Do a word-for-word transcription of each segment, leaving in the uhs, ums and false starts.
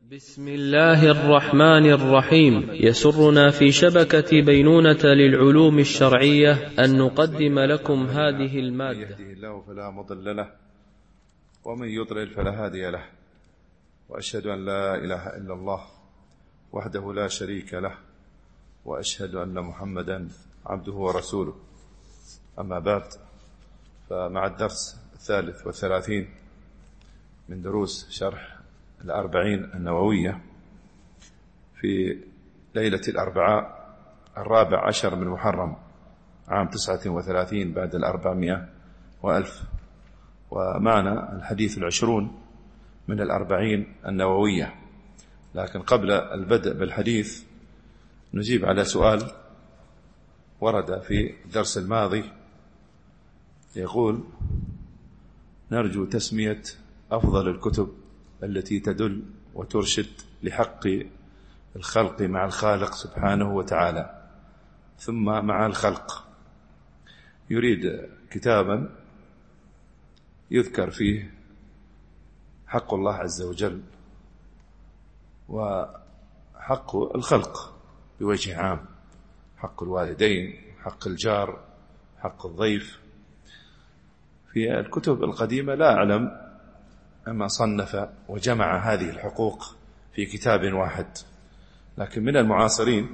بسم الله الرحمن الرحيم. يسرنا في شبكة بينونة للعلوم الشرعية أن نقدم لكم هذه المادة. يهده الله فلا مضل له ومن يضلل فلا هادي له، وأشهد أن لا إله إلا الله وحده لا شريك له، وأشهد أن محمدا عبده ورسوله. أما بعد، فمع الدرس الثالث والثلاثين من دروس شرح الأربعين النووية في ليلة الأربعاء الرابع عشر من محرم عام تسعة وثلاثين بعد الأربعمائة وألف، ومعنا الحديث العشرون من الأربعين النووية. لكن قبل البدء بالحديث نجيب على سؤال ورد في الدرس الماضي، يقول: نرجو تسمية أفضل الكتب التي تدل وترشد لحق الخلق مع الخالق سبحانه وتعالى ثم مع الخلق. يريد كتابا يذكر فيه حق الله عز وجل وحق الخلق بوجه عام، حق الوالدين، حق الجار، حق الضيف. في الكتب القديمة لا أعلم أما صنف وجمع هذه الحقوق في كتاب واحد، لكن من المعاصرين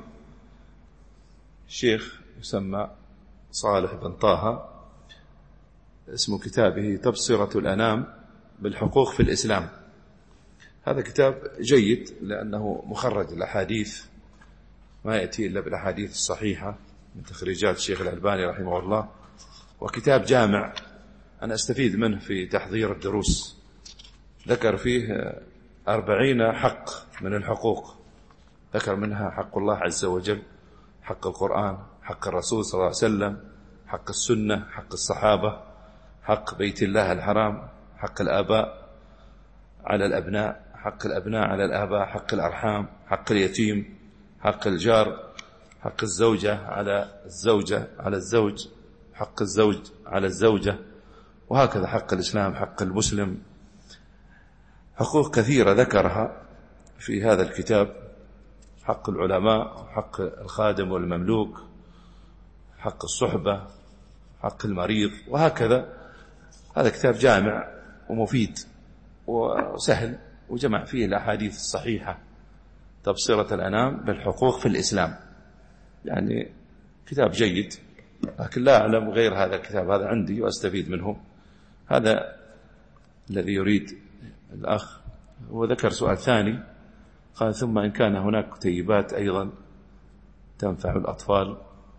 شيخ يسمى صالح بن طه، اسم كتابه تبصرة الأنام بالحقوق في الإسلام. هذا كتاب جيد لأنه مخرج الأحاديث، ما يأتي إلا بالأحاديث الصحيحة من تخريجات الشيخ الألباني رحمه الله، وكتاب جامع أنا أستفيد منه في تحضير الدروس. ذكر فيه أربعين حق من الحقوق، ذكر منها حق الله عز وجل، حق القرآن، حق الرسول صلى الله عليه وسلم، حق السنة، حق الصحابة، حق بيت الله الحرام، حق الآباء على الأبناء، حق الأبناء على الآباء، حق الأرحام، حق اليتيم، حق الجار، حق الزوجة على الزوجة على الزوج، حق الزوج على الزوجة، وهكذا حق الإسلام، حق المسلم. حقوق كثيرة ذكرها في هذا الكتاب: حق العلماء، حق الخادم والمملوك، حق الصحبة، حق المريض، وهكذا. هذا كتاب جامع ومفيد وسهل، وجمع فيه الأحاديث الصحيحة، تبصرة الأنام بالحقوق في الإسلام. يعني كتاب جيد، لكن لا أعلم غير هذا الكتاب، هذا عندي وأستفيد منه. هذا الذي يريد الأخ. وذكر سؤال ثاني، قال: ثم إن كان هناك كتيبات أيضا تنفع الأطفال.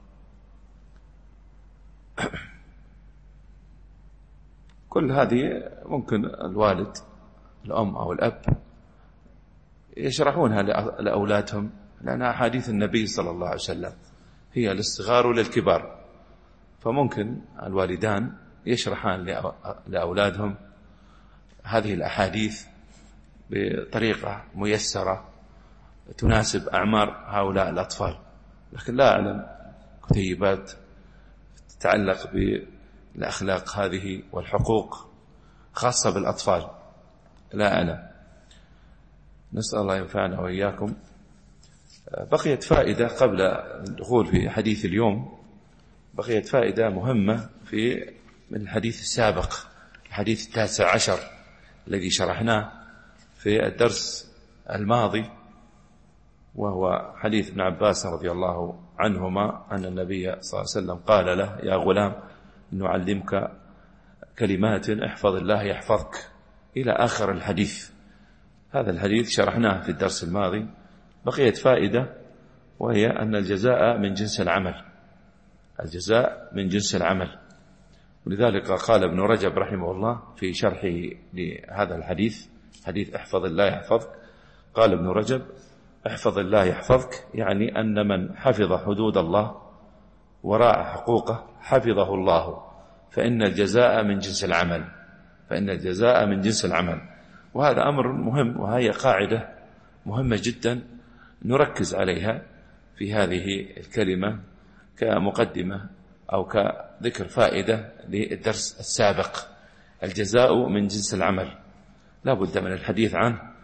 كل هذه ممكن الوالد الأم أو الأب يشرحونها لأولادهم، لأنها أحاديث النبي صلى الله عليه وسلم هي للصغار وللكبار، فممكن الوالدان يشرحان لأولادهم هذه الأحاديث بطريقة ميسرة تناسب أعمار هؤلاء الأطفال. لكن لا أعلم كتيبات تتعلق بالأخلاق هذه والحقوق خاصة بالأطفال، لا أعلم. نسأل الله ينفعنا وإياكم. بقيت فائدة قبل الدخول في حديث اليوم، بقيت فائدة مهمة في من الحديث السابق، الحديث التاسع عشر الذي شرحناه في الدرس الماضي، وهو حديث ابن عباس رضي الله عنهما أن النبي صلى الله عليه وسلم قال له: يا غلام، نعلمك كلمات احفظ الله يحفظك، إلى آخر الحديث. هذا الحديث شرحناه في الدرس الماضي. بقيت فائدة، وهي أن الجزاء من جنس العمل، الجزاء من جنس العمل. ولذلك قال ابن رجب رحمه الله في شرحه لهذا الحديث، حديث احفظ الله يحفظك، قال ابن رجب: احفظ الله يحفظك يعني أن من حفظ حدود الله وراء حقوقه حفظه الله، فإن الجزاء من جنس العمل، فإن الجزاء من جنس العمل. وهذا أمر مهم، وهي قاعدة مهمة جدا نركز عليها في هذه الكلمة كمقدمة أو كذكر فائدة للدرس السابق. الجزاء من جنس العمل لا بد من الحديث عنه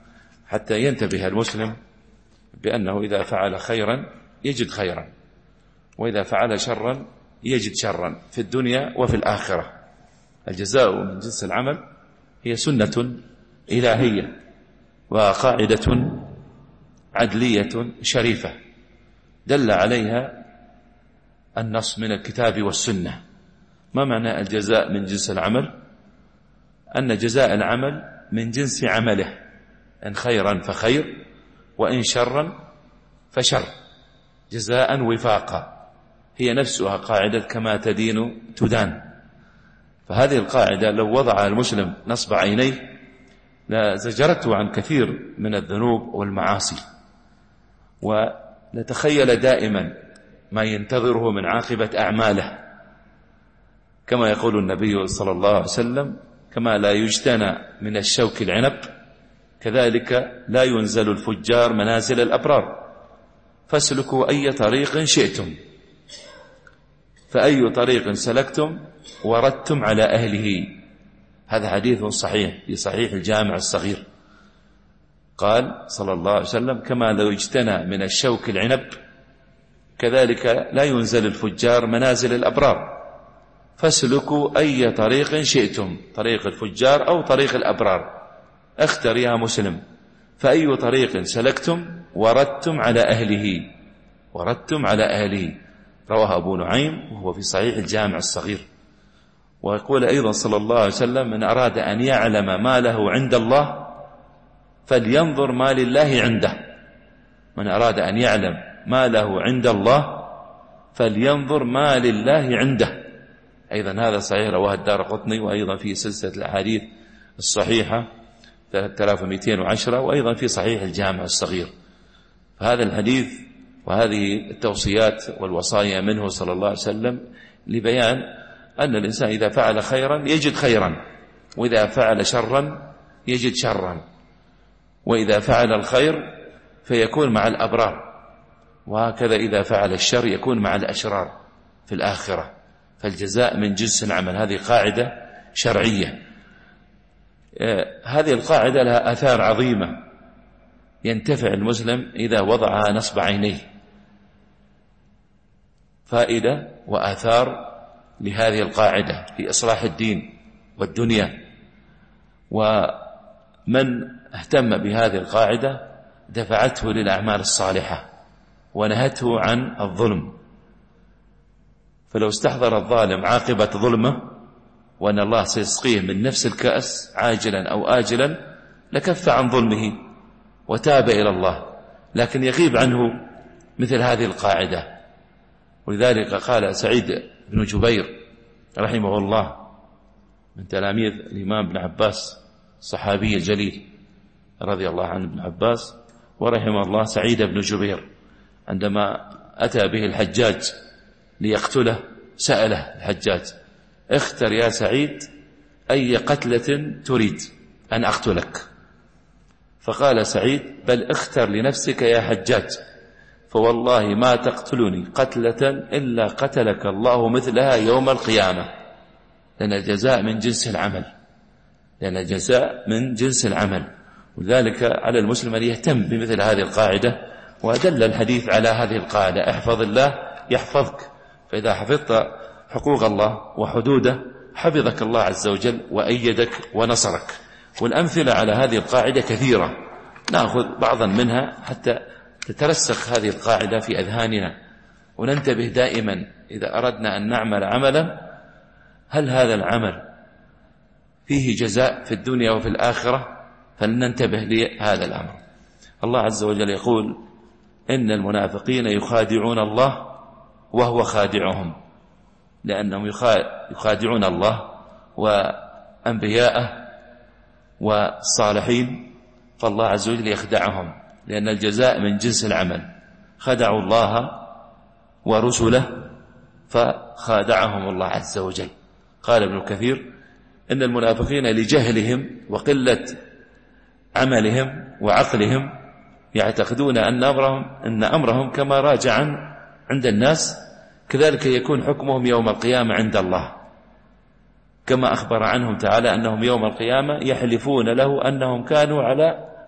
حتى ينتبه المسلم بأنه إذا فعل خيرا يجد خيرا، وإذا فعل شرا يجد شرا في الدنيا وفي الآخرة. الجزاء من جنس العمل هي سنة إلهية وقاعدة عدلية شريفة دل عليها النص من الكتاب والسنة. ما معنى الجزاء من جنس العمل؟ أن جزاء العمل من جنس عمله، إن خيرا فخير وإن شرا فشر، جزاء وفاقا، هي نفسها قاعدة كما تدين تدان. فهذه القاعدة لو وضعها المسلم نصب عينيه لزجرته عن كثير من الذنوب والمعاصي، ولتخيل دائما ما ينتظره من عاقبة أعماله، كما يقول النبي صلى الله عليه وسلم: كما لا يجتنى من الشوك العنب كذلك لا ينزل الفجار منازل الأبرار، فاسلكوا أي طريق شئتم، فأي طريق سلكتم وردتم على أهله. هذا حديث صحيح في صحيح الجامع الصغير. قال صلى الله عليه وسلم: كما لو اجتنى من الشوك العنب كذلك لا ينزل الفجار منازل الأبرار، فاسلكوا أي طريق شئتم، طريق الفجار أو طريق الأبرار، اختر يا مسلم، فأي طريق سلكتم وردتم على أهله، وردتم على أهله. رواه أبو نعيم وهو في صحيح الجامع الصغير. ويقول أيضا صلى الله عليه وسلم: من أراد أن يعلم ما له عند الله فلينظر ما لله عنده. من أراد أن يعلم ما له عند الله فلينظر ما لله عنده. أيضا هذا صحيح، رواه الدارقطني، وأيضا في سلسلة الأحاديث الصحيحة ثلاثة آلاف ومئتين وعشرة، وأيضا في صحيح الجامع الصغير. فهذا الحديث وهذه التوصيات والوصايا منه صلى الله عليه وسلم لبيان أن الإنسان إذا فعل خيرا يجد خيرا، وإذا فعل شرا يجد شرا، وإذا فعل الخير فيكون مع الأبرار، وهكذا إذا فعل الشر يكون مع الأشرار في الآخرة. فالجزاء من جنس العمل، هذه قاعدة شرعية. هذه القاعدة لها آثار عظيمة ينتفع المسلم إذا وضعها نصب عينيه، فائدة وآثار لهذه القاعدة في إصلاح الدين والدنيا. ومن اهتم بهذه القاعدة دفعته للأعمال الصالحة ونهته عن الظلم. فلو استحضر الظالم عاقبة ظلمه وأن الله سيسقيه من نفس الكأس عاجلا أو آجلا لكف عن ظلمه وتاب إلى الله، لكن يغيب عنه مثل هذه القاعدة. ولذلك قال سعيد بن جبير رحمه الله من تلاميذ الإمام ابن عباس الصحابي الجليل رضي الله عنه ابن عباس ورحمه الله سعيد بن جبير، عندما أتى به الحجاج ليقتله سأله الحجاج: اختر يا سعيد أي قتلة تريد أن أقتلك؟ فقال سعيد: بل اختر لنفسك يا حجاج، فوالله ما تقتلني قتلة إلا قتلك الله مثلها يوم القيامة، لأن الجزاء من جنس العمل، لأن الجزاء من جنس العمل. ولذلك على المسلم أن يهتم بمثل هذه القاعدة، ودل الحديث على هذه القاعدة: احفظ الله يحفظك. فإذا حفظت حقوق الله وحدوده حفظك الله عز وجل وأيدك ونصرك. والأمثلة على هذه القاعدة كثيرة، نأخذ بعضا منها حتى تترسخ هذه القاعدة في أذهاننا، وننتبه دائما إذا أردنا أن نعمل عملا هل هذا العمل فيه جزاء في الدنيا وفي الآخرة، فلننتبه لهذا الأمر. الله عز وجل يقول: إن المنافقين يخادعون الله وهو خادعهم، لأنهم يخادعون الله وأنبياءه والصالحين، فالله عز وجل يخدعهم، لأن الجزاء من جنس العمل. خدعوا الله ورسله فخادعهم الله عز وجل. قال ابن كثير: إن المنافقين لجهلهم وقلة عملهم وعقلهم يعتقدون أن أمرهم, أن أمرهم كما راجع عند الناس كذلك يكون حكمهم يوم القيامة عند الله، كما أخبر عنهم تعالى أنهم يوم القيامة يحلفون له أنهم كانوا على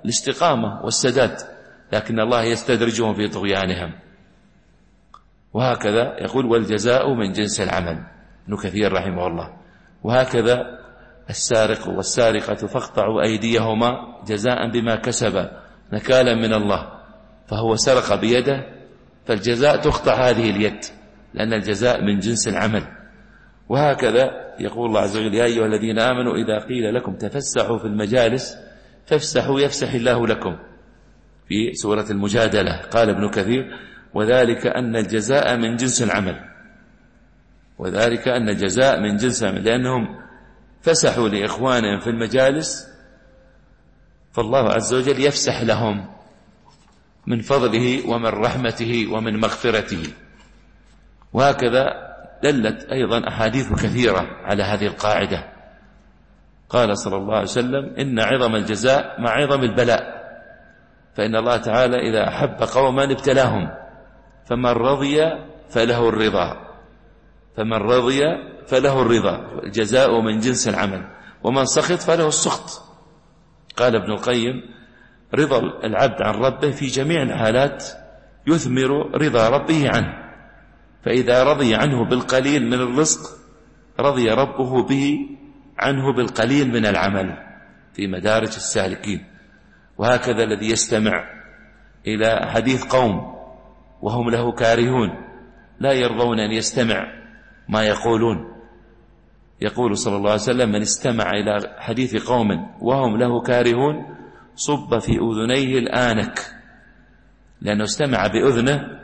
الاستقامة والسداد، لكن الله يستدرجهم في طغيانهم. وهكذا يقول والجزاء من جنس العمل، ابن كثير رحمه الله. وهكذا السارق والسارقة فاقطعوا أيديهما جزاء بما كسب نكالا من الله، فهو سرق بيده، فالجزاء تقطع هذه اليد، لأن الجزاء من جنس العمل. وهكذا يقول الله عز وجل يا أيها الذين آمنوا إذا قيل لكم تفسحوا في المجالس فافسحوا يفسح الله لكم، في سورة المجادلة. قال ابن كثير وذلك أن الجزاء من جنس العمل، وذلك أن الجزاء من جنس العمل، لأنهم فسحوا لإخوانهم في المجالس، فالله عز وجل يفسح لهم من فضله ومن رحمته ومن مغفرته. وهكذا دلت أيضا أحاديث كثيرة على هذه القاعدة. قال صلى الله عليه وسلم إن عظم الجزاء مع عظم البلاء، فإن الله تعالى إذا أحب قوما ابتلاهم، فمن رضي فله الرضا، فمن رضي فله الرضا، الجزاء من جنس العمل، ومن سخط فله السخط. قال ابن القيم رضا العبد عن ربه في جميع الحالات يثمر رضا ربه عنه، فإذا رضي عنه بالقليل من الرزق رضي ربه به عنه بالقليل من العمل، في مدارج السالكين. وهكذا الذي يستمع إلى حديث قوم وهم له كارهون لا يرضون أن يستمع ما يقولون، يقول صلى الله عليه وسلم من استمع إلى حديث قوم وهم له كارهون صب في أذنيه الآنك، لأنه استمع بأذنه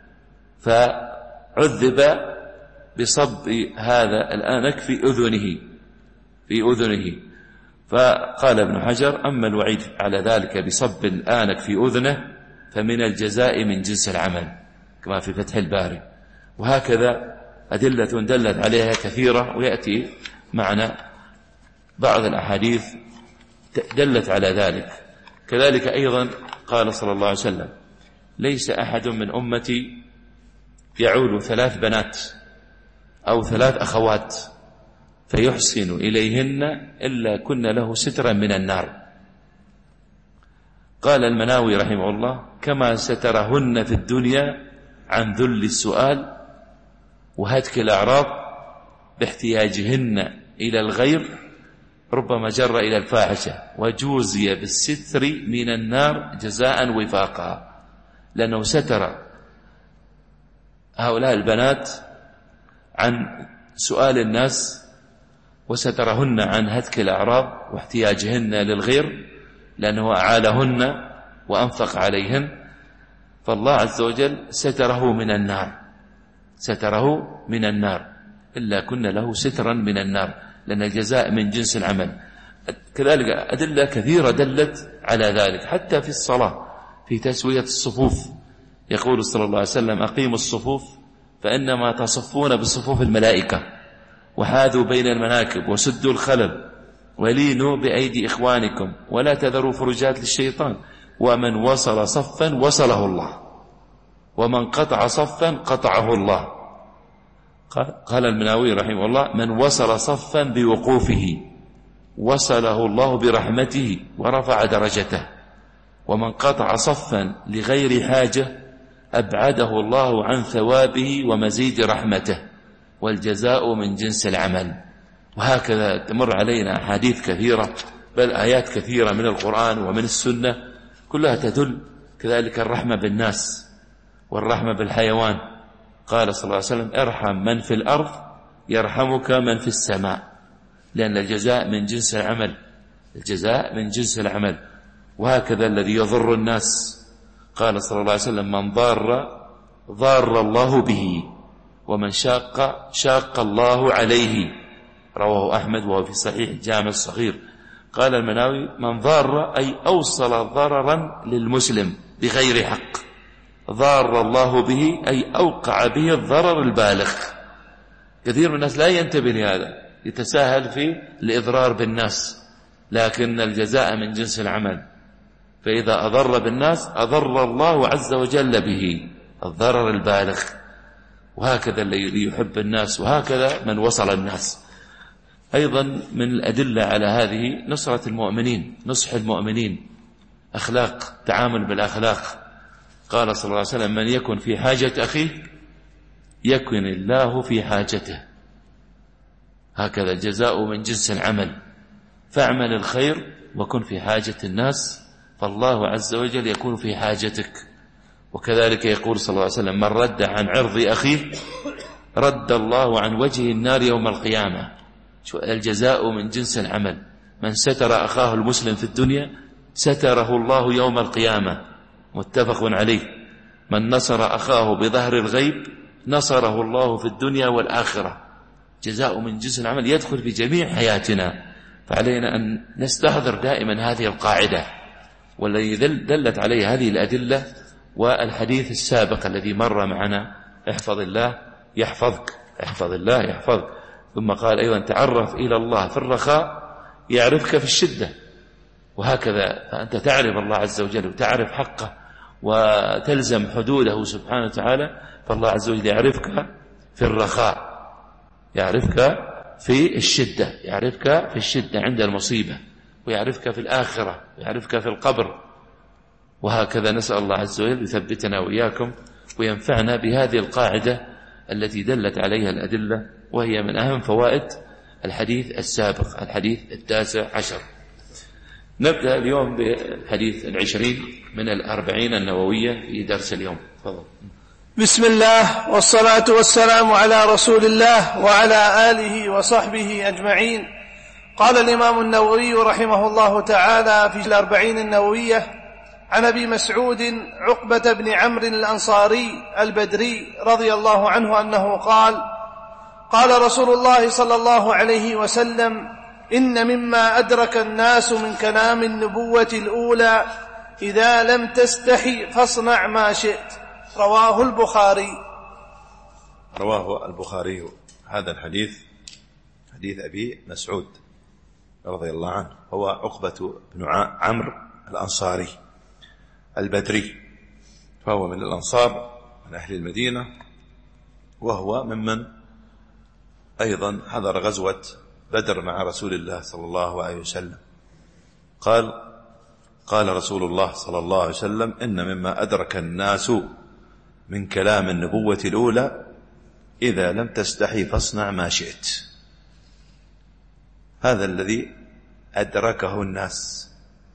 فعذب بصب هذا الآنك في أذنه في أذنه فقال ابن حجر أما الوعيد على ذلك بصب الآنك في أذنه فمن الجزاء من جنس العمل، كما في فتح الباري. وهكذا أدلة دلت عليها كثيرة، ويأتي معنا بعض الأحاديث دلت على ذلك. كذلك أيضا قال صلى الله عليه وسلم ليس أحد من أمتي يعول ثلاث بنات أو ثلاث أخوات فيحسن إليهن إلا كن له سترا من النار. قال المناوي رحمه الله كما سترهن في الدنيا عن ذل السؤال وهتك الأعراض باحتياجهن إلى الغير ربما جر إلى الفاحشة وجوزي بالستر من النار جزاء وفاقا، لأنه ستر هؤلاء البنات عن سؤال الناس وسترهن عن هتك الأعراض واحتياجهن للغير، لأنه أعالهن وأنفق عليهن، فالله عز وجل ستره من النار، ستره من النار إلا كن له سترا من النار، لأن الجزاء من جنس العمل. كذلك أدلة كثيرة دلت على ذلك، حتى في الصلاة في تسوية الصفوف يقول صلى الله عليه وسلم أقيموا الصفوف فإنما تصفون بصفوف الملائكة، وحاذوا بين المناكب وسدوا الخلل ولينوا بأيدي إخوانكم ولا تذروا فرجات للشيطان، ومن وصل صفا وصله الله ومن قطع صفا قطعه الله. قال المناوي رحمه الله من وصل صفا بوقوفه وصله الله برحمته ورفع درجته، ومن قطع صفا لغير حاجة أبعده الله عن ثوابه ومزيد رحمته، والجزاء من جنس العمل. وهكذا تمر علينا أحاديث كثيرة بل آيات كثيرة من القرآن ومن السنة كلها تدل كذلك الرحمة بالناس والرحمة بالحيوان. قال صلى الله عليه وسلم ارحم من في الأرض يرحمك من في السماء، لأن الجزاء من جنس العمل، الجزاء من جنس العمل. وهكذا الذي يضر الناس قال صلى الله عليه وسلم من ضار ضار الله به ومن شاق شاق الله عليه، رواه أحمد وهو في صحيح الجامع الصغير. قال المناوي من ضار أي أوصل ضررا للمسلم بغير حق، ضار الله به أي أوقع به الضرر البالغ. كثير من الناس لا ينتبه لهذا، يتساهل في الإضرار بالناس، لكن الجزاء من جنس العمل، فإذا أضر بالناس أضر الله عز وجل به الضرر البالغ. وهكذا الذي يحب الناس، وهكذا من وصل الناس. أيضا من الأدلة على هذه نصرة المؤمنين، نصح المؤمنين، أخلاق، تعامل بالأخلاق. قال صلى الله عليه وسلم: من يكن في حاجة أخيه يكن الله في حاجته. هكذا الجزاء من جنس العمل، فاعمل الخير وكن في حاجة الناس فالله عز وجل يكون في حاجتك. وكذلك يقول صلى الله عليه وسلم: من رد عن عرض أخيه رد الله عن وجه النار يوم القيامة. الجزاء من جنس العمل، من ستر أخاه المسلم في الدنيا ستره الله يوم القيامة، متفق عليه. من نصر أخاه بظهر الغيب نصره الله في الدنيا والآخرة. جزاء من جنس العمل يدخل في جميع حياتنا، فعلينا أن نستحضر دائما هذه القاعدة والذي دلت عليه هذه الأدلة والحديث السابق الذي مر معنا: احفظ الله يحفظك، احفظ الله يحفظك. ثم قال أيضا: تعرف إلى الله في الرخاء يعرفك في الشدة. وهكذا فأنت تعرف الله عز وجل وتعرف حقه وتلزم حدوده سبحانه وتعالى، فالله عز وجل يعرفك في الرخاء، يعرفك في الشدة، يعرفك في الشدة عند المصيبة، ويعرفك في الآخرة، ويعرفك في القبر. وهكذا نسأل الله عز وجل يثبتنا وإياكم وينفعنا بهذه القاعدة التي دلت عليها الأدلة، وهي من أهم فوائد الحديث السابق، الحديث التاسع عشر. نبدأ اليوم بالحديث العشرين من الأربعين النووية في درس اليوم. فضل. بسم الله والصلاة والسلام على رسول الله وعلى آله وصحبه أجمعين. قال الإمام النووي رحمه الله تعالى في الأربعين النووية: عن أبي مسعود عقبة بن عمرو الأنصاري البدري رضي الله عنه أنه قال: قال رسول الله صلى الله عليه وسلم: إن مما أدرك الناس من كلام النبوة الأولى إذا لم تستحي فاصنع ما شئت. رواه البخاري. رواه البخاري هذا الحديث، حديث أبي مسعود رضي الله عنه، هو عقبة بن عمرو الأنصاري البدري، فهو من الأنصار من أهل المدينة، وهو ممن أيضا حضر غزوة بدر مع رسول الله صلى الله عليه وسلم. قال قال رسول الله صلى الله عليه وسلم: إن مما أدرك الناس من كلام النبوة الأولى إذا لم تستحي فاصنع ما شئت. هذا الذي أدركه الناس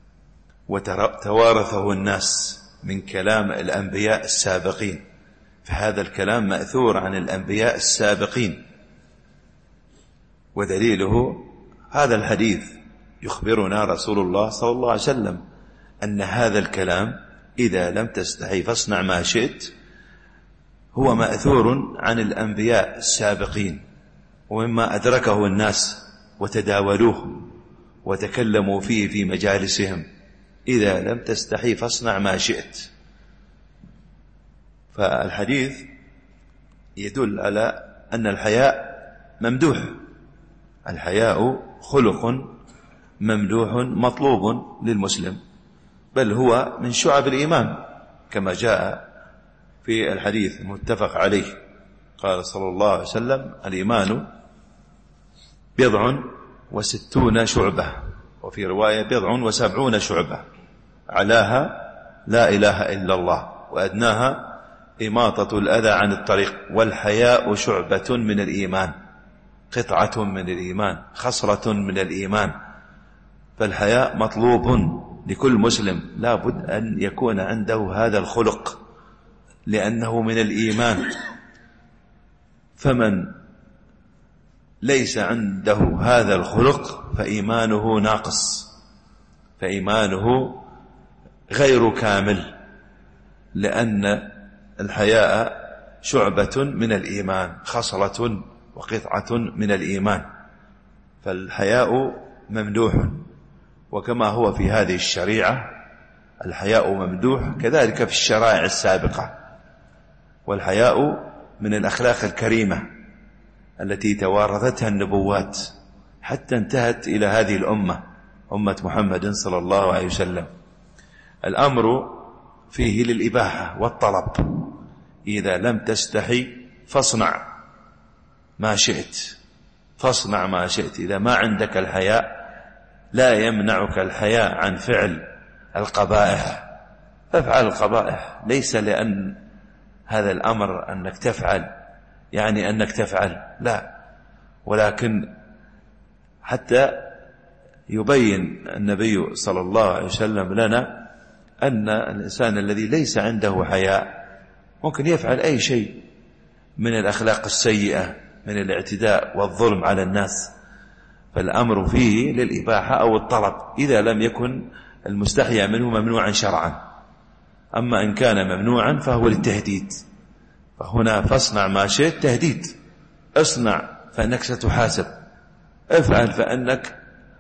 وتوارثه الناس من كلام الأنبياء السابقين، فهذا الكلام مأثور عن الأنبياء السابقين، ودليله هذا الحديث يخبرنا رسول الله صلى الله عليه وسلم أن هذا الكلام إذا لم تستحي فاصنع ما شئت هو مأثور عن الأنبياء السابقين، ومما أدركه الناس وتداولوه وتكلموا فيه في مجالسهم: إذا لم تستحي فاصنع ما شئت. فالحديث يدل على أن الحياء ممدوح، الحياء خلق ممدوح مطلوب للمسلم، بل هو من شعب الإيمان كما جاء في الحديث المتفق عليه. قال صلى الله عليه وسلم: الإيمان بضع وستون شعبة، وفي رواية بضع وسبعون شعبة، علاها لا إله إلا الله، وأدناها إماطة الأذى عن الطريق، والحياء شعبة من الإيمان، قطعة من الإيمان، خصرة من الإيمان. فالحياء مطلوب لكل مسلم، لا بد أن يكون عنده هذا الخلق لأنه من الإيمان. فمن ليس عنده هذا الخلق فإيمانه ناقص، فإيمانه غير كامل، لأن الحياء شعبة من الإيمان، خصلة وقطعة من الإيمان. فالحياء ممدوح، وكما هو في هذه الشريعة الحياء ممدوح كذلك في الشرائع السابقة. والحياء من الأخلاق الكريمة التي توارثتها النبوات حتى انتهت إلى هذه الأمة، أمة محمد صلى الله عليه وسلم. الأمر فيه للإباحة والطلب: إذا لم تستحي فاصنع ما شئت، فاصنع ما شئت. إذا ما عندك الحياء لا يمنعك الحياء عن فعل القبائح فافعل القبائح، ليس لأن هذا الأمر أنك تفعل يعني أنك تفعل، لا، ولكن حتى يبين النبي صلى الله عليه وسلم لنا أن الإنسان الذي ليس عنده حياء ممكن يفعل أي شيء من الأخلاق السيئة، من الاعتداء والظلم على الناس، فالأمر فيه للإباحة أو الطلب إذا لم يكن المستحيا منه ممنوعا شرعا. أما إن كان ممنوعا فهو للتهديد، فهنا فاصنع ما شئت تهديد، اصنع فإنك ستحاسب، افعل فإنك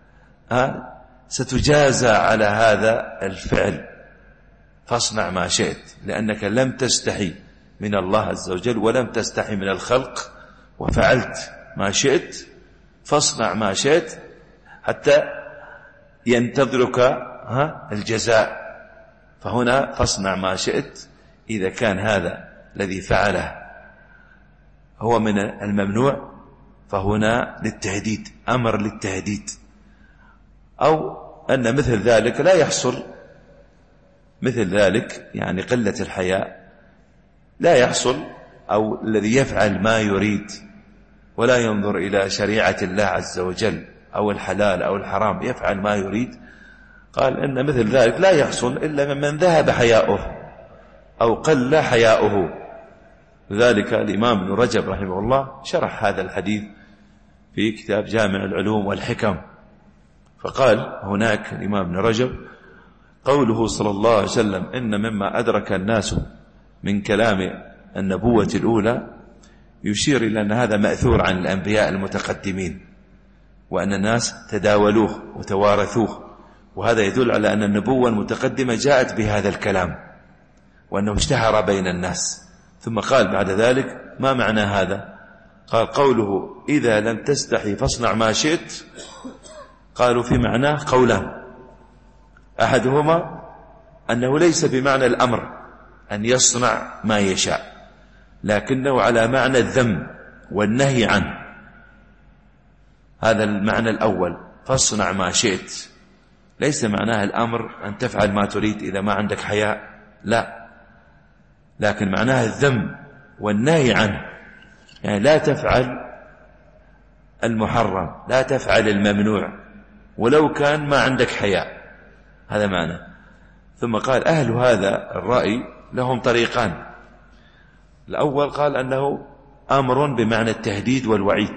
ستجازى على هذا الفعل، فاصنع ما شئت، لأنك لم تستحي من الله عز وجل ولم تستحي من الخلق وفعلت ما شئت، فاصنع ما شئت حتى ينتظرك الجزاء. فهنا فاصنع ما شئت إذا كان هذا الذي فعله هو من الممنوع فهنا للتهديد، أمر للتهديد، أو أن مثل ذلك لا يحصل، مثل ذلك يعني قلة الحياء لا يحصل، أو الذي يفعل ما يريد ولا ينظر إلى شريعة الله عز وجل أو الحلال أو الحرام، يفعل ما يريد، قال إن مثل ذلك لا يحصل إلا ممن ذهب حياؤه أو قل حياؤه. لذلك الإمام ابن رجب رحمه الله شرح هذا الحديث في كتاب جامع العلوم والحكم، فقال هناك الإمام ابن رجب قوله صلى الله عليه وسلم إن مما أدرك الناس من كلام النبوة الأولى يشير إلى أن هذا مأثور عن الأنبياء المتقدمين، وأن الناس تداولوه وتوارثوه، وهذا يدل على أن النبوة المتقدمة جاءت بهذا الكلام وأنه اشتهر بين الناس. ثم قال بعد ذلك ما معنى هذا؟ قال قوله إذا لم تستحي فاصنع ما شئت، قالوا في معناه قولان، أحدهما أنه ليس بمعنى الأمر أن يصنع ما يشاء، لكنه على معنى الذم والنهي عنه، هذا المعنى الأول، فاصنع ما شئت، ليس معناه الأمر أن تفعل ما تريد إذا ما عندك حياء، لا، لكن معناه الذم والنهي عنه، يعني لا تفعل المحرم، لا تفعل الممنوع ولو كان ما عندك حياء، هذا معنى. ثم قال أهل هذا الرأي لهم طريقان، الأول قال أنه أمر بمعنى التهديد والوعيد،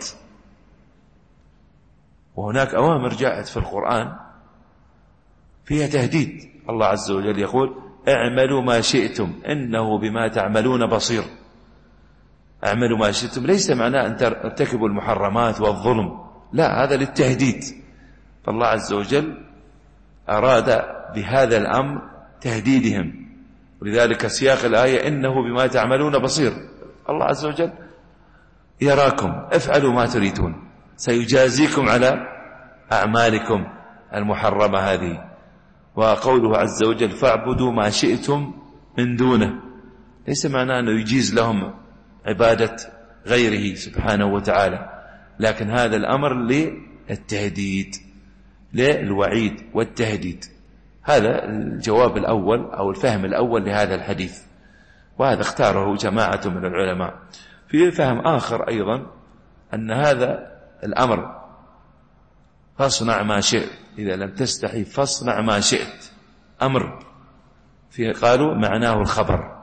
وهناك أوامر جاءت في القرآن فيها تهديد، الله عز وجل يقول اعملوا ما شئتم إنه بما تعملون بصير، اعملوا ما شئتم ليس معناه أن ترتكبوا المحرمات والظلم، لا، هذا للتهديد، فالله عز وجل أراد بهذا الأمر تهديدهم، ولذلك سياق الآية إنه بما تعملون بصير، الله عز وجل يراكم، افعلوا ما تريدون، سيجازيكم على أعمالكم المحرمة هذه. وقوله عز وجل فاعبدوا ما شئتم من دونه، ليس معناه أنه يجيز لهم عبادة غيره سبحانه وتعالى، لكن هذا الأمر للتهديد، للوعيد والتهديد. هذا الجواب الأول أو الفهم الأول لهذا الحديث، وهذا اختاره جماعة من العلماء. في فهم آخر أيضا أن هذا الأمر فاصنع ما شئت، إذا لم تستحي فاصنع ما شئت، أمر فيه، قالوا معناه الخبر،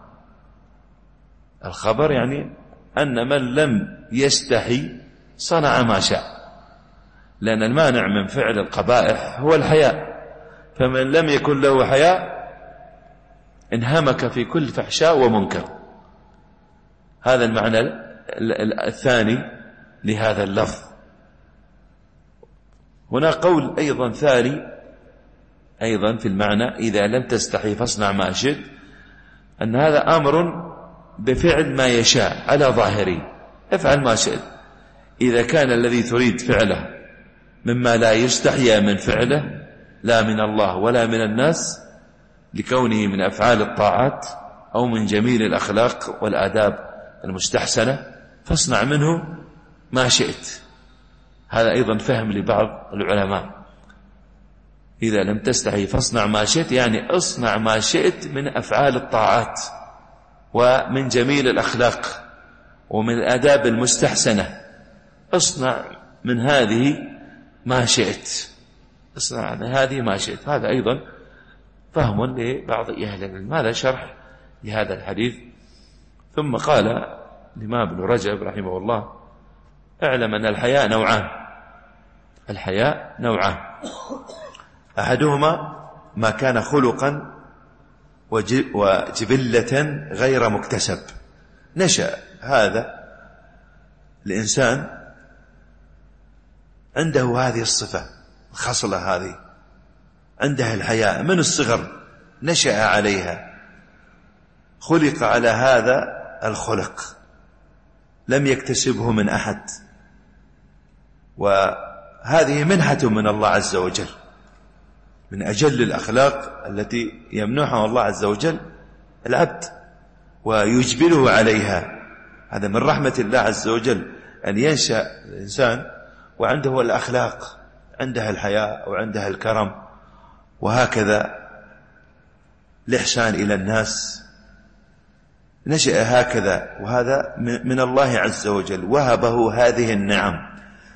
الخبر يعني أن من لم يستحي صنع ما شاء، لأن المانع من فعل القبائح هو الحياء، فمن لم يكن له حياء انهمك في كل فحشاء ومنكر. هذا المعنى الثاني لهذا اللفظ. هنا قول أيضا ثاني أيضا في المعنى إذا لم تستحي فاصنع ما شئت، أن هذا أمر بفعل ما يشاء على ظاهره، افعل ما شئت، إذا كان الذي تريد فعله مما لا يستحيا من فعله لا من الله ولا من الناس لكونه من أفعال الطاعات أو من جميل الأخلاق والآداب المستحسنة، فاصنع منه ما شئت. هذا أيضا فهم لبعض العلماء، إذا لم تستحي فاصنع ما شئت، يعني اصنع ما شئت من أفعال الطاعات ومن جميل الأخلاق ومن الآداب المستحسنة، اصنع من هذه ما شئت، اصنع من هذه ما شئت. هذا أيضا فهم لبعض أهل العلم. هذا شرح لهذا الحديث. ثم قال الإمام ابن رجب رحمه الله: اعلم أن الحياء نوعان. الحياء نوعان، أحدهما ما كان خلقا وجبلة غير مكتسب، نشأ هذا الإنسان عنده هذه الصفة الخصلة، هذه عنده الحياء من الصغر، نشأ عليها، خلق على هذا الخلق، لم يكتسبه من أحد، وهذه منحة من الله عز وجل، من أجل الأخلاق التي يمنحها الله عز وجل العبد ويجبله عليها. هذا من رحمة الله عز وجل أن ينشأ الإنسان وعنده الأخلاق، عنده الحياء وعنده الكرم، وهكذا الإحسان إلى الناس، نشأ هكذا، وهذا من الله عز وجل، وهبه هذه النعم.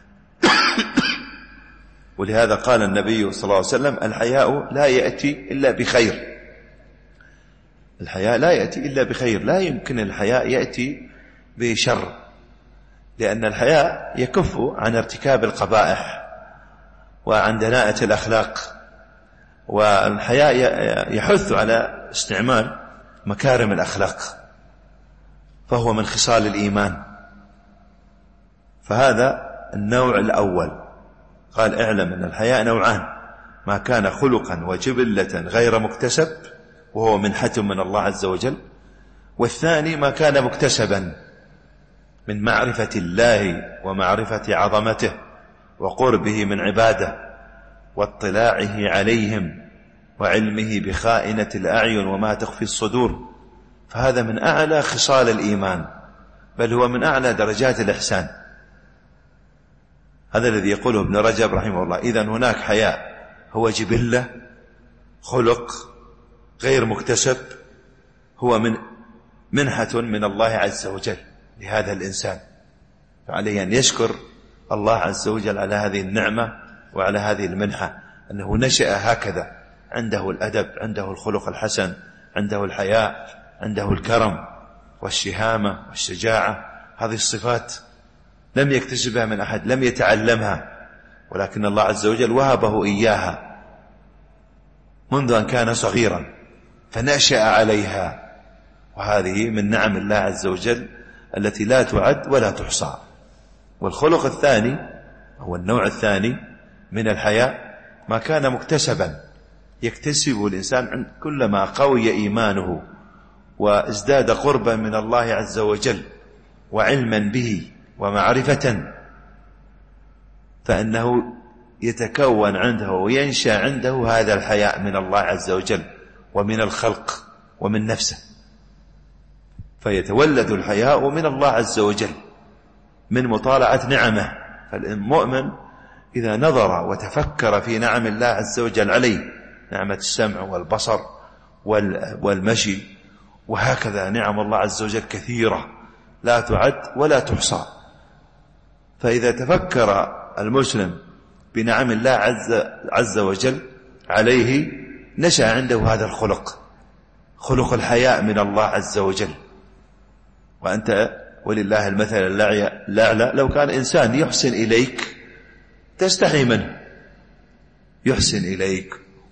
ولهذا قال النبي صلى الله عليه وسلم: الحياء لا يأتي إلا بخير. الحياء لا يأتي إلا بخير، لا يمكن الحياء يأتي بشر، لأن الحياء يكف عن ارتكاب القبائح وعن دناءة الأخلاق، والحياء يحث على استعمال مكارم الأخلاق، فهو من خصال الإيمان. فهذا النوع الأول. قال: اعلم أن الحياء نوعان، ما كان خلقا وجبلة غير مكتسب وهو منحة من الله عز وجل، والثاني ما كان مكتسبا من معرفة الله ومعرفة عظمته وقربه من عباده واطلاعه عليهم وعلمه بخائنة الأعين وما تخفي الصدور. فهذا من أعلى خصال الإيمان، بل هو من أعلى درجات الإحسان. هذا الذي يقوله ابن رجب رحمه الله. إذن هناك حياء هو جبلة، خلق غير مكتسب، هو من منحة من الله عز وجل لهذا الإنسان، فعليه أن يشكر الله عز وجل على هذه النعمة وعلى هذه المنحة، أنه نشأ هكذا، عنده الأدب، عنده الخلق الحسن، عنده الحياء، عنده الكرم والشهامة والشجاعة. هذه الصفات لم يكتسبها من أحد، لم يتعلمها، ولكن الله عز وجل وهبه إياها منذ أن كان صغيرا، فنشأ عليها. وهذه من نعم الله عز وجل التي لا تعد ولا تحصى. والخلق الثاني هو النوع الثاني من الحياء، ما كان مكتسبا، يكتسب الإنسان كلما قوي إيمانه وازداد قربا من الله عز وجل وعلما به ومعرفة، فإنه يتكون عنده وينشأ عنده هذا الحياء من الله عز وجل ومن الخلق ومن نفسه، فيتولد الحياء من الله عز وجل من مطالعة نعمه. فالمؤمن إذا نظر وتفكر في نعم الله عز وجل عليه، نعمة السمع والبصر والمشي، وهكذا نعم الله عز وجل كثيرة لا تعد ولا تحصى. فإذا تفكر المسلم بنعم الله عز, عز وجل عليه، نشأ عنده هذا الخلق، خلق الحياء من الله عز وجل. وأنت ولله المثل الأعلى، لو كان إنسان يحسن إليك تستحي منه، يحسن إليك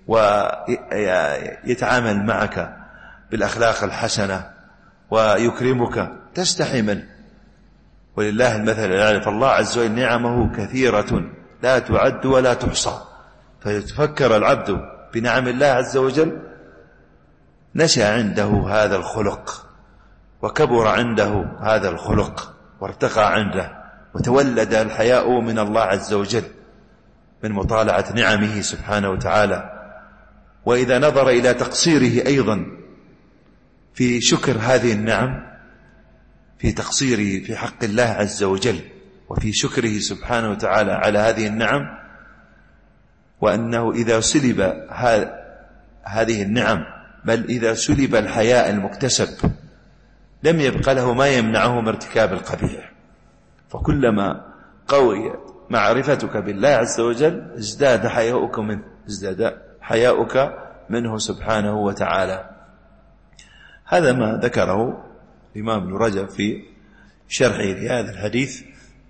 ويتعامل معك بالأخلاق الحسنة ويكرمك، تستحي منه. ولله المثل الأعلى. فالله عز وجل نعمه كثيرة لا تعد ولا تحصى، فيتفكر العبد بنعم الله عز وجل، نشأ عنده هذا الخلق وكبر عنده هذا الخلق وارتقى عنده، وتولد الحياء من الله عز وجل من مطالعة نعمه سبحانه وتعالى. وإذا نظر إلى تقصيره أيضا في شكر هذه النعم، في تقصيره في حق الله عز وجل وفي شكره سبحانه وتعالى على هذه النعم، وأنه إذا سلب هذه النعم، بل إذا سلب الحياء المكتسب لم يبقى له ما يمنعه من ارتكاب القبيح. فكلما قوي معرفتك بالله عز وجل ازداد حياؤك منه ازداد حياؤك منه سبحانه وتعالى. هذا ما ذكره الإمام ابن رجب في شرحه لهذا الحديث.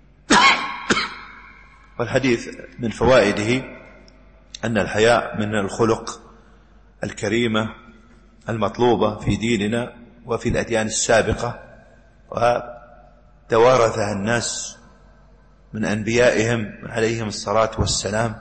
والحديث من فوائده أن الحياء من الخلق الكريمة المطلوبة في ديننا وفي الأديان السابقة، وتوارثها الناس من أنبيائهم عليهم الصلاة والسلام.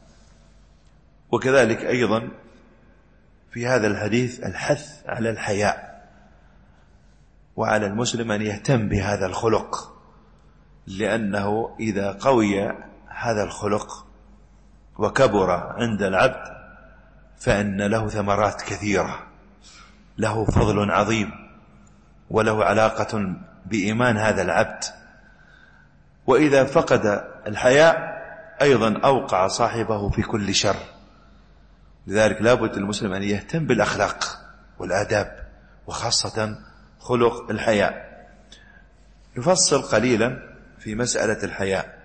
وكذلك أيضا في هذا الحديث الحث على الحياء، وعلى المسلم أن يهتم بهذا الخلق، لأنه إذا قوي هذا الخلق وكبر عند العبد فإن له ثمرات كثيرة، له فضل عظيم، وله علاقة بإيمان هذا العبد. وإذا فقد الحياء أيضا أوقع صاحبه في كل شر. لذلك لا بد المسلم أن يهتم بالأخلاق والآداب، وخاصة خلق الحياء. نفصل قليلا في مسألة الحياء.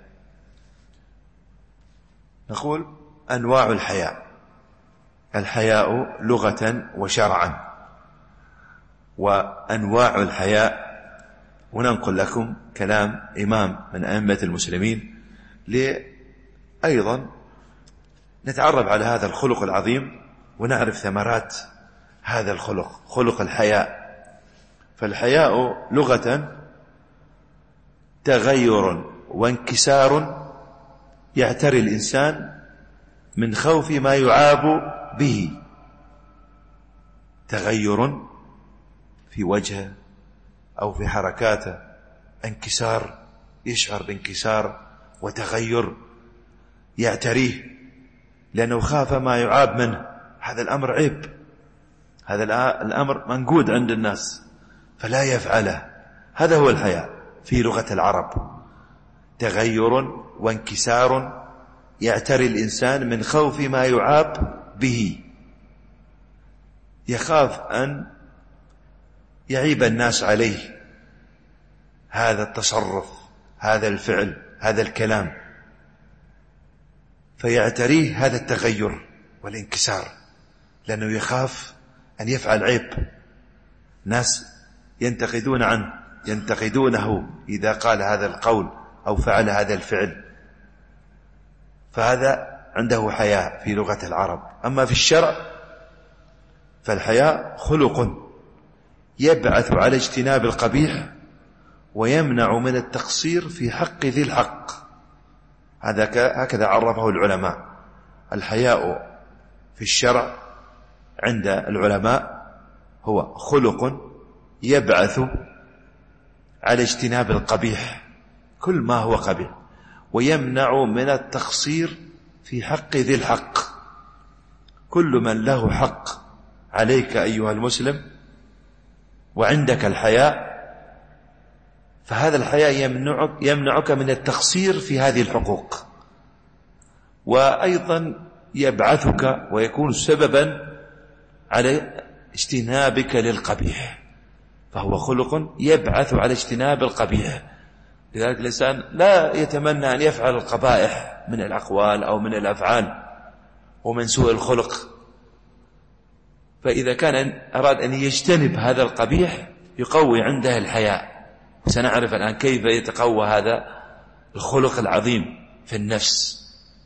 نقول أنواع الحياء. الحياء لغة وشرعا. وأنواع الحياء، وننقل لكم كلام إمام من أئمة المسلمين لأيضا نتعرف على هذا الخلق العظيم ونعرف ثمرات هذا الخلق، خلق الحياء. فالحياء لغة تغير وانكسار يعتري الإنسان من خوف ما يعاب به. تغير في وجهه أو في حركاته، انكسار، يشعر بانكسار وتغير يعتريه لأنه خاف ما يعاب منه. هذا الأمر عيب، هذا الأمر منقود عند الناس فلا يفعله. هذا هو الحياء في لغة العرب، تغير وانكسار يعتري الإنسان من خوف ما يعاب به. يخاف أن يعيب الناس عليه هذا التصرف، هذا الفعل، هذا الكلام، فيعتريه هذا التغير والانكسار، لأنه يخاف أن يفعل عيب. ناس ينتقدون عنه، ينتقدونه إذا قال هذا القول أو فعل هذا الفعل. فهذا عنده حياء في لغة العرب. أما في الشرع فالحياء خلق يبعث على اجتناب القبيح ويمنع من التقصير في حق ذي الحق. هذا هكذا عرفه العلماء. الحياء في الشرع عند العلماء هو خلق يبعث على اجتناب القبيح، كل ما هو قبيح، ويمنع من التقصير في حق ذي الحق. كل من له حق عليك أيها المسلم وعندك الحياء، فهذا الحياء يمنعك, يمنعك من التقصير في هذه الحقوق، وأيضا يبعثك ويكون سببا على اجتنابك للقبيح. فهو خلق يبعث على اجتناب القبيح. لذلك الإنسان لا يتمنى أن يفعل القبائح من الأقوال أو من الأفعال ومن سوء الخلق. فإذا كان أراد أن يجتنب هذا القبيح يقوي عنده الحياء. سنعرف الآن كيف يتقوى هذا الخلق العظيم في النفس.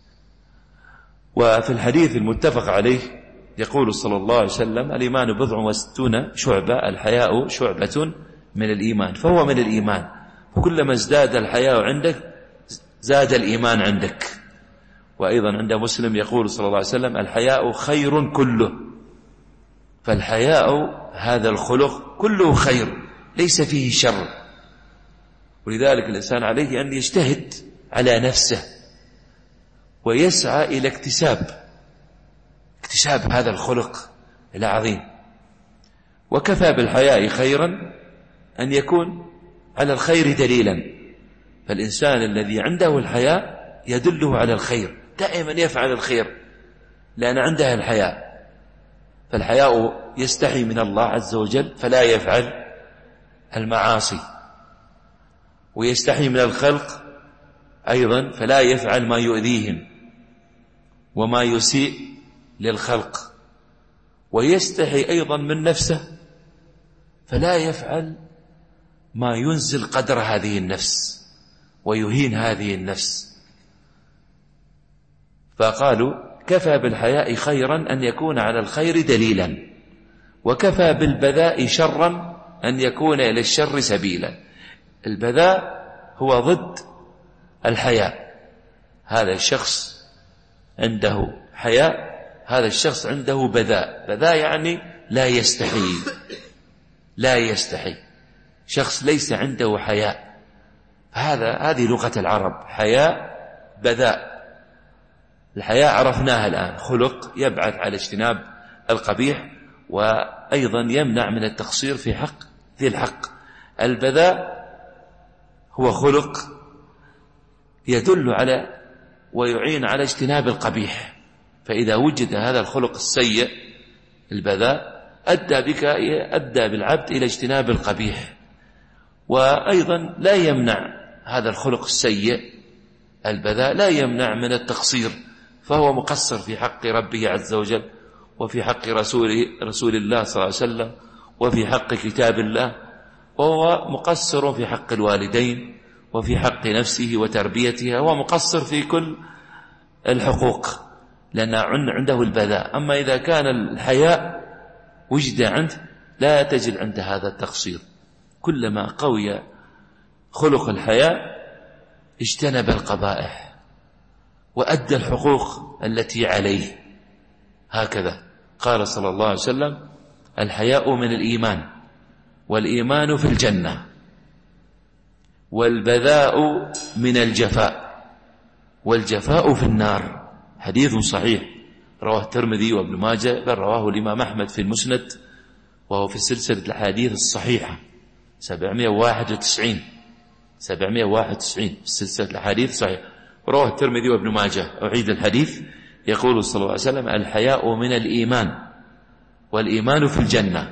وفي الحديث المتفق عليه يقول صلى الله عليه وسلم: الإيمان بضع وستون شعبة، الحياء شعبة من الإيمان. فهو من الإيمان، وكلما ازداد الحياء عندك زاد الإيمان عندك. وأيضا عند مسلم يقول صلى الله عليه وسلم: الحياء خير كله. فالحياء هذا الخلق كله خير، ليس فيه شر. ولذلك الإنسان عليه أن يجتهد على نفسه ويسعى إلى اكتساب اكتساب هذا الخلق العظيم. وكفى بالحياء خيرا أن يكون على الخير دليلا. فالإنسان الذي عنده الحياء يدله على الخير، دائما يفعل الخير لأن عندها الحياء، فالحياء يستحي من الله عز وجل فلا يفعل المعاصي، ويستحي من الخلق أيضا فلا يفعل ما يؤذيهم وما يسيء للخلق، ويستحي أيضا من نفسه فلا يفعل ما ينزل قدر هذه النفس ويهين هذه النفس. فقالوا كفى بالحياء خيرا أن يكون على الخير دليلا، وكفى بالبذاء شرا أن يكون إلى الشر سبيلا. البذاء هو ضد الحياء، هذا الشخص عنده حياء، هذا الشخص عنده بذاء. بذاء يعني لا يستحي، لا يستحي، شخص ليس عنده حياء. هذا هذه لغة العرب، حياء بذاء. الحياء عرفناها الآن، خلق يبعث على اجتناب القبيح، وأيضا يمنع من التقصير في حق ذي الحق. البذاء هو خلق يدل على ويعين على اجتناب القبيح، فإذا وجد هذا الخلق السيء البذاء أدى بك أدى بالعبد إلى اجتناب القبيح. وأيضا لا يمنع هذا الخلق السيء البذاء لا يمنع من التقصير، فهو مقصر في حق ربه عز وجل، وفي حق رسوله رسول الله صلى الله عليه وسلم، وفي حق كتاب الله، وهو مقصر في حق الوالدين وفي حق نفسه وتربيتها، هو مقصر في كل الحقوق لأن عنده البذاء. أما إذا كان الحياء وجد عنده لا تجد عنده هذا التقصير، كلما قوي خلق الحياء اجتنب القبائح وأدى الحقوق التي عليه. هكذا قال صلى الله عليه وسلم الحياء من الإيمان، والإيمان في الجنة، والبذاء من الجفاء، والجفاء في النار. حديث صحيح رواه الترمذي وابن ماجه، بل رواه الإمام أحمد في المسند، وهو في سلسلة الحديث الصحيحة سبعمائة وواحد وتسعين سبعمائة وواحد وتسعين سلسلة الحديث صحيح، رواه الترمذي وابن ماجه. أعيد الحديث، يقول صلى الله عليه وسلم الحياء من الإيمان، والإيمان في الجنة،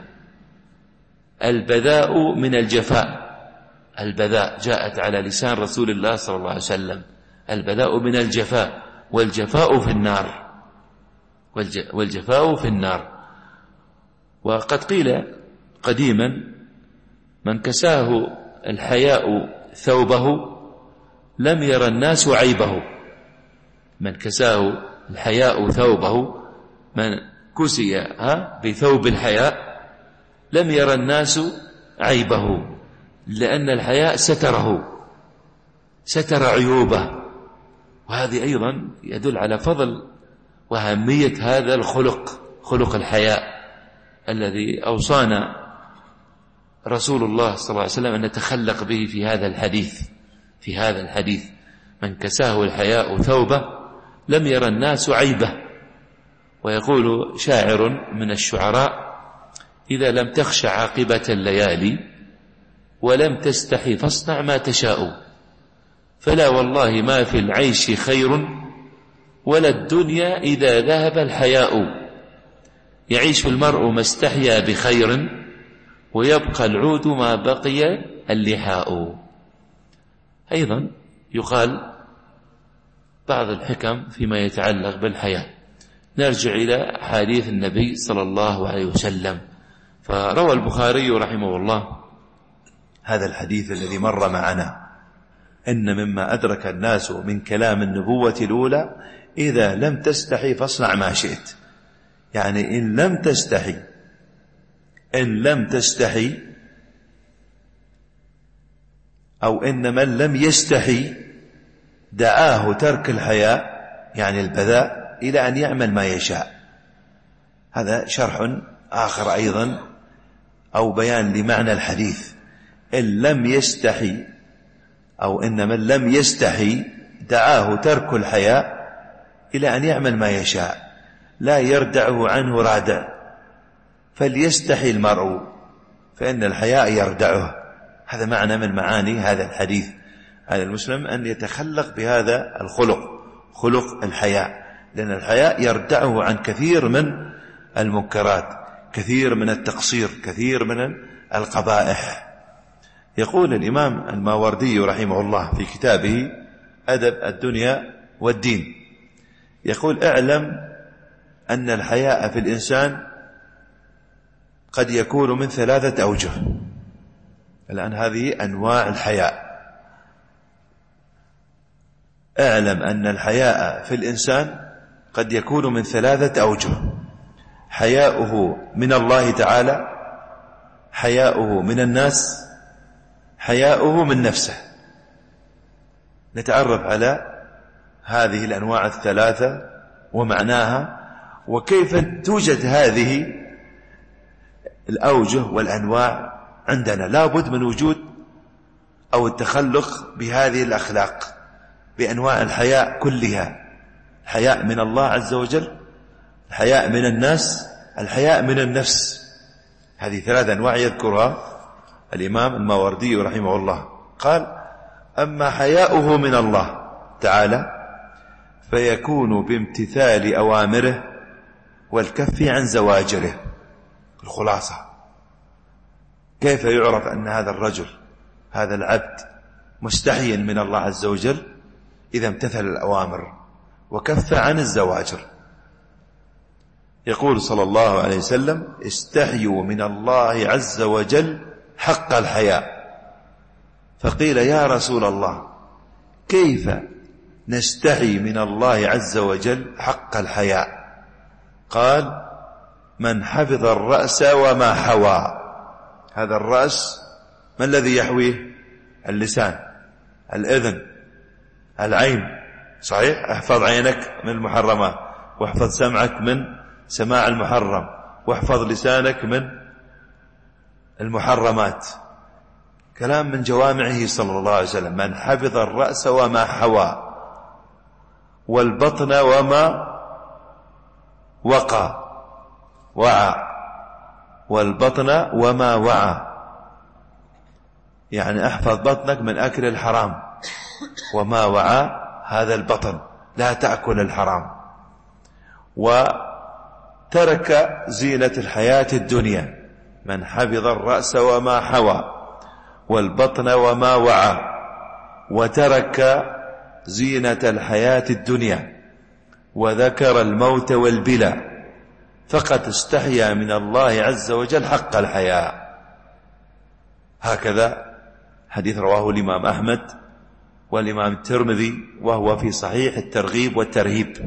البذاء من الجفاء. البذاء جاءت على لسان رسول الله صلى الله عليه وسلم، البذاء من الجفاء، والجفاء في النار، والجفاء في النار. وقد قيل قديما من كساه الحياء ثوبه لم يرى الناس عيبه. من كساه الحياء ثوبه، من كسي بثوب الحياء لم يرى الناس عيبه، لأن الحياء ستره، ستر عيوبه. وهذه أيضا يدل على فضل وأهمية هذا الخلق، خلق الحياء الذي أوصانا رسول الله صلى الله عليه وسلم أن نتخلق به في هذا الحديث. في هذا الحديث من كساه الحياء ثوبه لم يرى الناس عيبه. ويقول شاعر من الشعراء إذا لم تخش عاقبة الليالي ولم تستحي فاصنع ما تشاء، فلا والله ما في العيش خير ولا الدنيا إذا ذهب الحياء. يعيش المرء ما استحيا بخير ويبقى العود ما بقي اللحاء. أيضا يقال بعض الحكم فيما يتعلق بالحياء. نرجع إلى حديث النبي صلى الله عليه وسلم، فروى البخاري رحمه الله هذا الحديث الذي مر معنا، إن مما أدرك الناس من كلام النبوة الأولى إذا لم تستحي فاصنع ما شئت. يعني إن لم تستحي إن لم تستحي أو إن من لم يستحي دعاه ترك الحياء يعني البذاء إلى أن يعمل ما يشاء. هذا شرح آخر أيضا أو بيان لمعنى الحديث. إن لم يستحي أو إن من لم يستحي دعاه ترك الحياء إلى أن يعمل ما يشاء، لا يردعه عنه رادع، فليستحي المرء فإن الحياء يردعه. هذا معنى من معاني هذا الحديث. على المسلم أن يتخلق بهذا الخلق، خلق الحياء، لأن الحياء يردعه عن كثير من المنكرات، كثير من التقصير، كثير من القبائح. يقول الإمام الماوردي رحمه الله في كتابه أدب الدنيا والدين، يقول: اعلم أن الحياء في الإنسان قد يكون من ثلاثة أوجه. الآن هذه أنواع الحياء. اعلم أن الحياء في الإنسان قد يكون من ثلاثة أوجه: حياؤه من الله تعالى، حياؤه من الناس، حياؤه من نفسه. نتعرف على هذه الأنواع الثلاثة ومعناها، وكيف توجد هذه الأوجه والأنواع عندنا. لا بد من وجود أو التخلق بهذه الأخلاق، بأنواع الحياء كلها: الحياء من الله عز وجل، الحياء من الناس، الحياء من النفس. هذه ثلاث أنواع يذكرها الإمام الماوردي رحمه الله. قال: أما حياؤه من الله تعالى فيكون بامتثال أوامره والكف عن زواجره. الخلاصة: كيف يعرف أن هذا الرجل، هذا العبد، مستحيا من الله عز وجل؟ إذا امتثل الأوامر وكف عن الزواجر. يقول صلى الله عليه وسلم: استحيوا من الله عز وجل حق الحياء. فقيل: يا رسول الله، كيف نستحي من الله عز وجل حق الحياء؟ قال: من حفظ الرأس وما حوى. هذا الرأس ما الذي يحويه؟ اللسان، الأذن، العين. صحيح؟ احفظ عينك من المحرمات، واحفظ سمعك من سماع المحرم، واحفظ لسانك من المحرمات. كلام من جوامعه صلى الله عليه وسلم: من حفظ الرأس وما حوى، والبطن وما وقى وعى، والبطن وما وعى. يعني احفظ بطنك من أكل الحرام، وما وعى هذا البطن، لا تأكل الحرام. وترك زينة الحياة الدنيا: من حفظ الرأس وما حوى، والبطن وما وعى، وترك زينة الحياة الدنيا، وذكر الموت والبلى، فقد استحيا من الله عز وجل حق الحياء. هكذا حديث رواه الإمام أحمد والإمام الترمذي، وهو في صحيح الترغيب والترهيب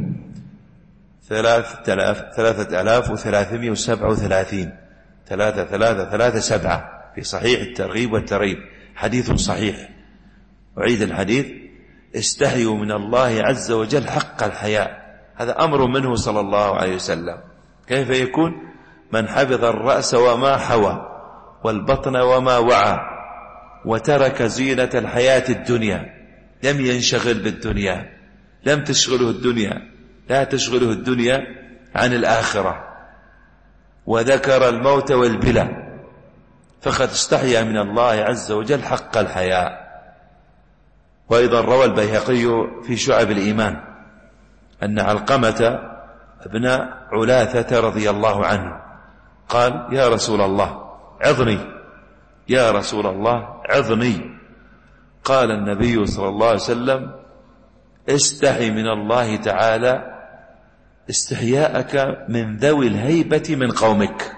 ثلاثة آلاف وثلاثمائة وسبعة وثلاثين، ثلاثة ثلاثة ثلاثة سبعة، في صحيح الترغيب والترهيب، حديث صحيح. أعيد الحديث: استحيوا من الله عز وجل حق الحياء. هذا أمر منه صلى الله عليه وسلم. كيف يكون؟ من حفظ الرأس وما حوى، والبطن وما وعى، وترك زينة الحياة الدنيا. لم ينشغل بالدنيا، لم تشغله الدنيا، لا تشغله الدنيا عن الآخرة. وذكر الموت والبلى، فقد استحيا من الله عز وجل حق الحياء. وأيضا روى البيهقي في شعب الإيمان أن علقمة ابن علاثة رضي الله عنه قال: يا رسول الله عظني، يا رسول الله عظني. قال النبي صلى الله عليه وسلم: استحي من الله تعالى استحياءك من ذوي الهيبة من قومك.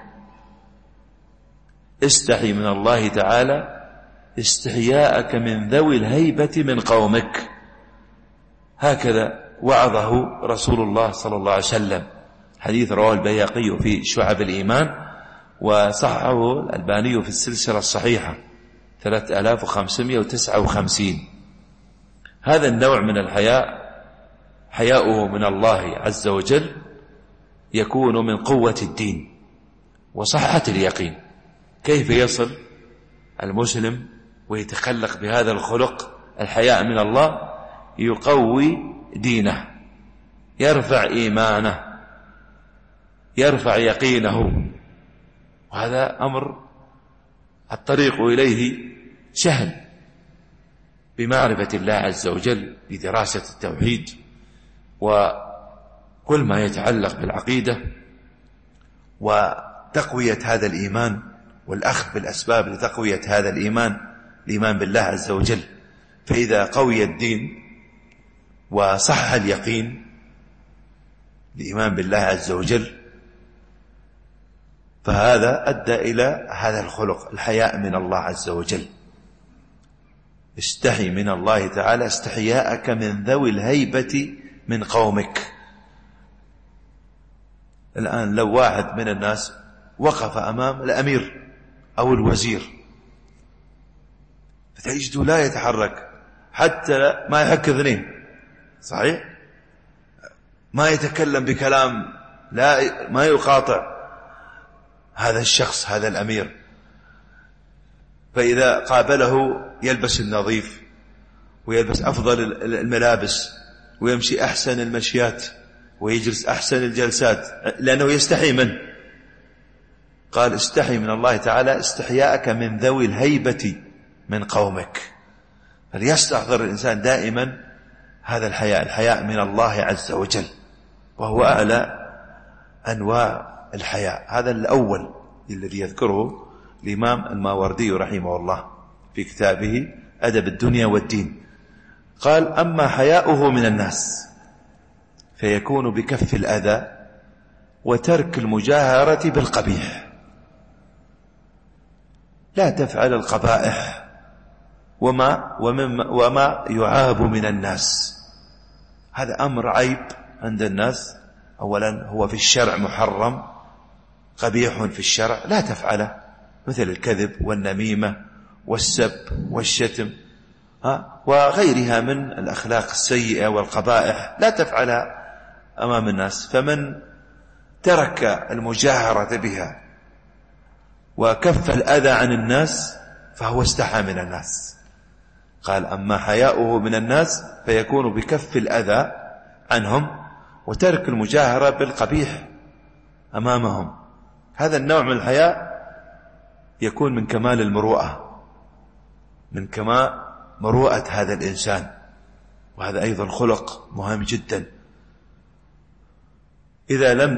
استحي من الله تعالى استحياءك من ذوي الهيبة من قومك. هكذا وعظه رسول الله صلى الله عليه وسلم. حديث رواه البيهقي في شعب الإيمان، وصححه الألباني في السلسلة الصحيحة ثلاثة آلاف وخمسمائة وتسعة وخمسين. هذا النوع من الحياء حياؤه من الله عز وجل يكون من قوة الدين وصحة اليقين. كيف يصل المسلم ويتخلق بهذا الخلق الحياء من الله؟ يقوي دينه، يرفع إيمانه، يرفع يقينه. وهذا أمر الطريق إليه سهل بمعرفة الله عز وجل، بدراسة التوحيد كل ما يتعلق بالعقيدة وتقوية هذا الإيمان والأخذ بالأسباب لتقوية هذا الإيمان، الإيمان بالله عز وجل. فإذا قوي الدين وصح اليقين الإيمان بالله عز وجل فهذا أدى إلى هذا الخلق، الحياء من الله عز وجل. استحي من الله تعالى استحياءك من ذوي الهيبة من قومك. الآن لو واحد من الناس وقف أمام الأمير أو الوزير فتجده لا يتحرك حتى ما يحك اذنين، صحيح؟ ما يتكلم بكلام، لا ما يقاطع هذا الشخص هذا الأمير. فإذا قابله يلبس النظيف ويلبس أفضل الملابس ويمشي أحسن المشيات ويجلس أحسن الجلسات لأنه يستحي منه. قال استحي من الله تعالى استحياءك من ذوي الهيبة من قومك. فليستحضر الإنسان دائما هذا الحياء، الحياء من الله عز وجل، وهو أعلى أنواع الحياء. هذا الأول الذي يذكره الإمام الماوردي رحمه الله في كتابه أدب الدنيا والدين. قال أما حياؤه من الناس فيكون بكف الأذى وترك المجاهرة بالقبيح. لا تفعل القبائح وما, وما يعاب من الناس. هذا أمر عيب عند الناس. أولا هو في الشرع محرم، قبيح في الشرع لا تفعله، مثل الكذب والنميمة والسب والشتم ها وغيرها من الأخلاق السيئة والقبائح لا تفعلها أمام الناس. فمن ترك المجاهرة بها وكف الأذى عن الناس فهو استحى من الناس. قال أما حياؤه من الناس فيكون بكف الأذى عنهم وترك المجاهرة بالقبيح أمامهم. هذا النوع من الحياء يكون من كمال المروءة، من كمال مروءة هذا الإنسان، وهذا أيضا خلق مهم جدا. إذا لم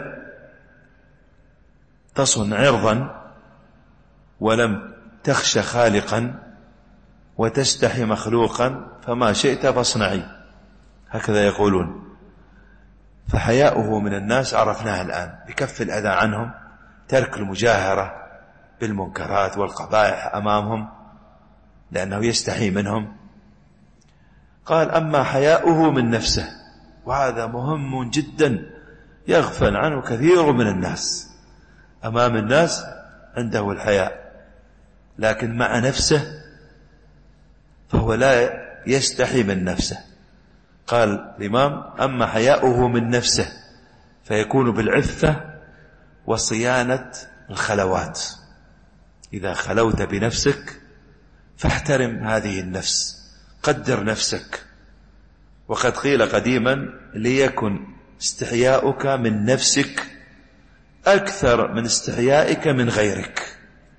تصن عرضا ولم تخش خالقا وتستحي مخلوقا فما شئت فاصنعي، هكذا يقولون. فحياؤه من الناس عرفناه الآن بكف الأذى عنهم، ترك المجاهرة بالمنكرات والقبائح أمامهم لأنه يستحي منهم. قال أما حياؤه من نفسه، وهذا مهم جدا يغفل عنه كثير من الناس. أمام الناس عنده الحياء لكن مع نفسه فهو لا يستحي من نفسه. قال الإمام أما حياؤه من نفسه فيكون بالعفة وصيانة الخلوات. إذا خلوت بنفسك فاحترم هذه النفس، قدر نفسك. وقد قيل قديما ليكن استحياؤك من نفسك أكثر من استحيائك من غيرك.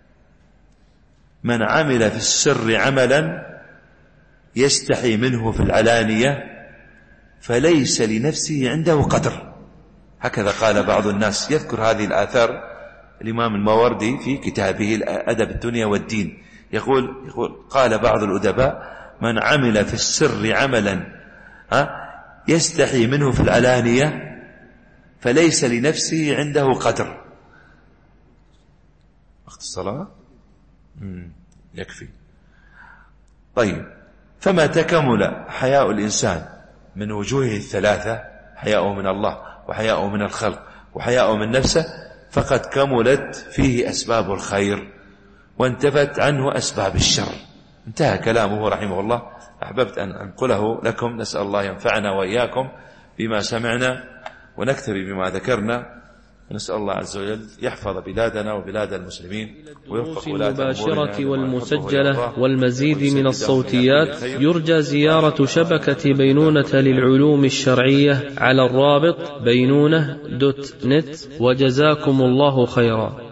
من عمل في السر عملا يستحي منه في العلانية فليس لنفسه عنده قدر. هكذا قال بعض الناس. يذكر هذه الآثار الإمام الماوردي في كتابه أدب الدنيا والدين. يقول, يقول قال بعض الأدباء من عمل في السر عملا يستحي منه في العلانية فليس لنفسه عنده قدر. وقت الصلاة يكفي. طيب، فما تكمل حياء الإنسان من وجوهه الثلاثة، حياءه من الله وحياءه من الخلق وحياءه من نفسه، فقد كملت فيه أسباب الخير وانتفت عنه أسباب الشر. انتهى كلامه رحمه الله. أحببت أن أنقله لكم. نسأل الله ينفعنا وإياكم بما سمعنا ونكتفي بما ذكرنا. نسأل الله عز وجل يحفظ بلادنا وبلاد المسلمين ويوفق ولاة المباشرة والمسجلة والمزيد من الصوتيات. يرجى زيارة شبكة بينونة للعلوم الشرعية على الرابط بينونة دوت نت. وجزاكم الله خيرا.